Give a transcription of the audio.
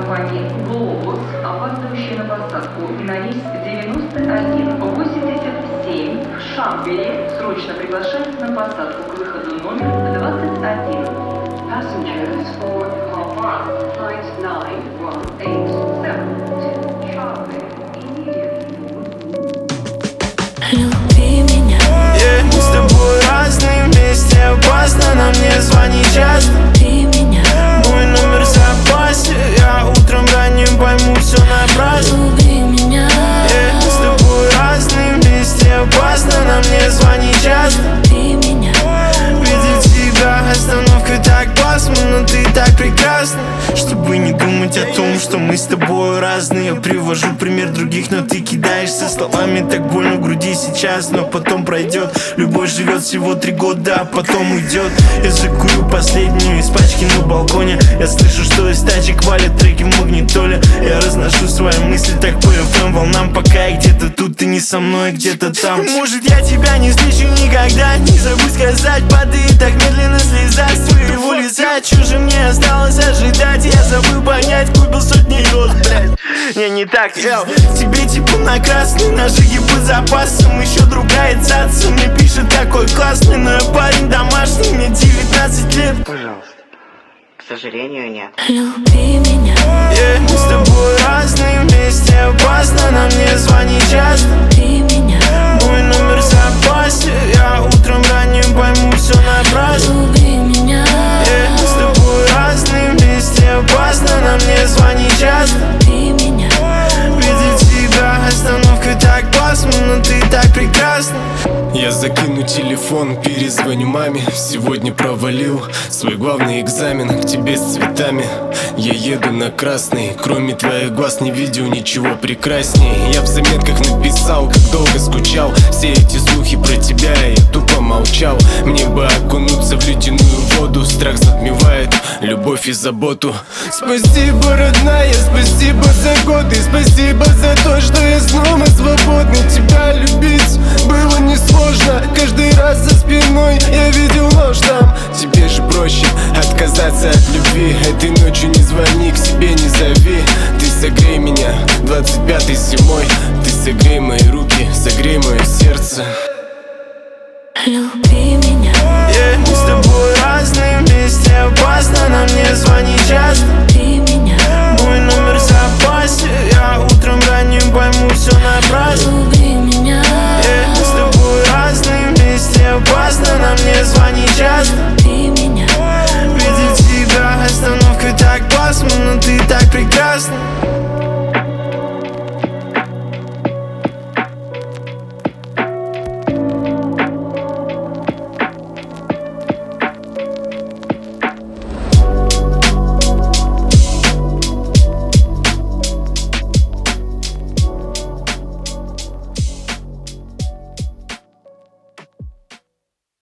компании «Глобус», опаздывающий на посадку на рейс 9187 в Шамбере, срочно приглашается на посадку к выходу номер 21. Passengers for Globus flight 9187 to Шамбер immediately. Люби меня. Мы с тобой разные, вместе опасно, нам не звони часто. Люби меня. Мой номер в запасе, я утром ранним пойму все напрасно. Люби меня. Мы с тобой разные, вместе опасно, нам не звони часто. Люби меня. Видеть тебя остановка так пасмурно, ты так прекрасна. Чтобы не думать о том, что мы с тобой разные. Я привожу пример других, но ты кидаешься словами. Так больно в груди сейчас, но потом пройдет. Любовь живет всего 3 года, а потом уйдет. Я закурю последнюю из пачки на балконе. Я слышу, что из тачек валят треки в магнитоле. Я разношу свои мысли так по FM волнам, пока я где-то тут, ты не со мной, где-то там. Может, я тебя не встречу никогда. Не забудь сказать, падает так медленно слеза с твоего лица. Чё же мне осталось ожидать? Я забыл понять, купил сотни роз, блядь. Не так, тебе типа на красный, ножи под запасом. Еще другая цаца мне пишет, такой классный, но я парень домашний, мне 19 лет. Пожалуйста. К сожалению, нет. Люби меня. Мы с тобой разные, вместе опасно, нам не звони часто. Люби меня. Мой номер в запасе, я утром ранним пойму все напрасно. Люби меня. Мы с тобой разные, вместе опасно, нам не звони часто. Люби меня. Видеть тебя остановка так пасмурно, ты так прекрасна. Я закину телефон, перезвоню маме. Сегодня провалил свой главный экзамен. К тебе с цветами я еду на красный. Кроме твоих глаз не видел ничего прекрасней. Я в заметках написал, как долго скучал. Все эти слухи про тебя, я тупо молчал. Мне бы окунуться в ледяную воду. Страх затмевает любовь и заботу. Спасибо, родная, спасибо за годы. Спасибо за то, что я снова свободный. Тебя любить было несложно. Каждый раз за спиной я видел ложь там. Тебе же проще отказаться от любви. Этой ночью не звони, к себе не зови. Ты согрей меня, 25-й зимой. Ты согрей мои руки, согрей мое сердце. Люби меня. Мы с тобой разные, вместе опасно, нам не звони часто. Люби меня. Мой номер в запасе, я утром ранним пойму все напрасно. Люби меня. Мы с тобой разные, вместе опасно, нам не звони часто. Люби меня. Видеть тебя остановка так пасмурно, ты так прекрасна.